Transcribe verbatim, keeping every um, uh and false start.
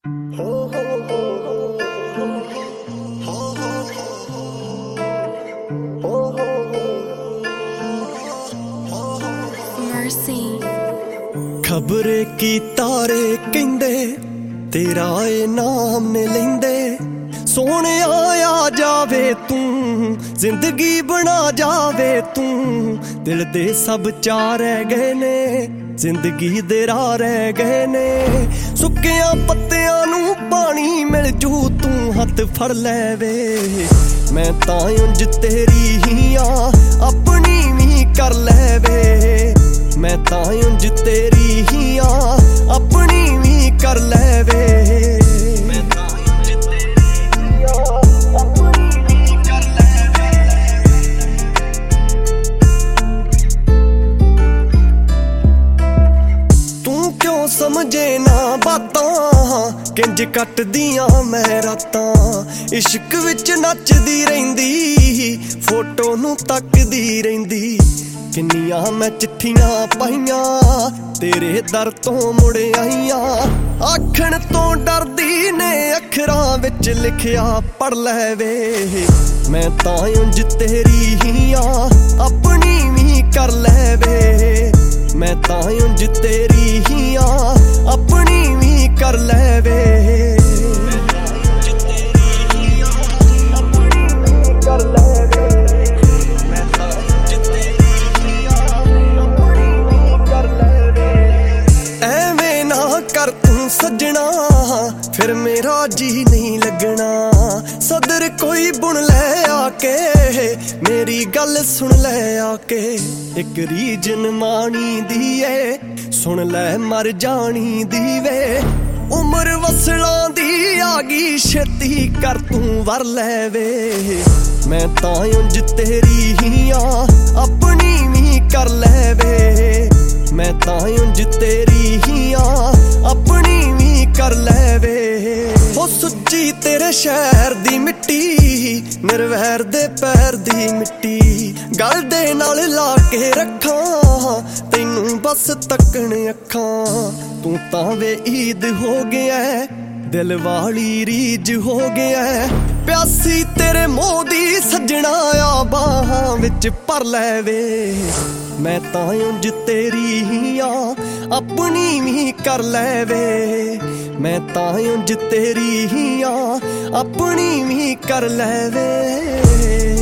खबरे की तारे कहंदे तेरा ए नाम ने लेंदे सोने आ जावे तू जिंदगी बना जावे तू दिल दे सब चार रह गए ने जिंदगी दे राह रह गए ने सुक्कियां पत्तियां नू पानी मिल जू तू हथ फड़ ले वे मैं तां उंज तेरी ही आ अपनी भी कर ले वे मैं तां उंज तेरी ही आ अपनी भी कर ले वे मैं तां उंज तेरी ही आ अपनी भी कर ले वे तू क्यों समझे ना बातां किंज कट दियां मैं रातां इश्क विच नचदी रहिंदी फोटो नू तकदी रहिंदी किन्नियां मैं चिट्ठियां पाइयां तेरे दर तो मुड़ आईयां आखण तो डरदी ने अखरां विच लिखिया पढ़ ले वे मैं तां उंज तेरी ही आ अपनी भी कर ले वे मैं तां उंज तेरी ही आ अपनी भी कर ले वे मैं तां उंज तेरी ही आ अपनी भी कर ले वे मैं तां उंज तेरी ही आ अपनी भी कर ले वे ऐवें ना कर तू सजना फिर मेरा जी नहीं लगना सदर कोई बुन ले आके मेरी गल सुन ले आके एक रीजन मानी दी है सुन ले मर जानी दी वे उम्र वसलां दी आ गई छेती कर तू वर ले वे मैं तां उंज तेरी ही आ अपनी भी कर ले वे मैं तां उंज तेरी ही आ अपनी भी कर ले वे ओ सुच्ची तेरे शहर दी मिट्टी निर्वैर दे पैर दी मिट्टी गल दे नाल ला के रखां तैनू बस तकण अखां तू तां वे ईद हो गया दिल वाली रीज हो गया प्यासी तेरे मोदी सजना आ बाहां विच पर ले वे मैं तां उंज तेरी ही आ अपनी भी कर ले वे मैं तां उंज तेरी ही आ अपनी भी कर ले वे।